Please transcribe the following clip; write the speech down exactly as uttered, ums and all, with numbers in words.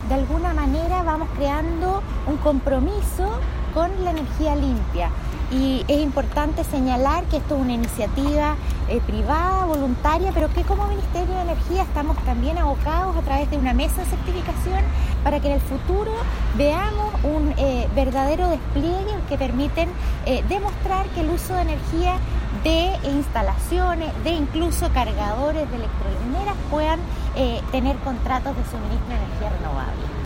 de alguna manera vamos creando un compromiso con la energía limpia. Y es importante señalar que esto es una iniciativa eh, privada, voluntaria, pero que como Ministerio de Energía estamos también abocados a través de una mesa de certificación para que en el futuro veamos un eh, verdadero despliegue que permiten eh, demostrar que el uso de energía de instalaciones, de incluso cargadores de electrolineras puedan eh, tener contratos de suministro de energía renovable.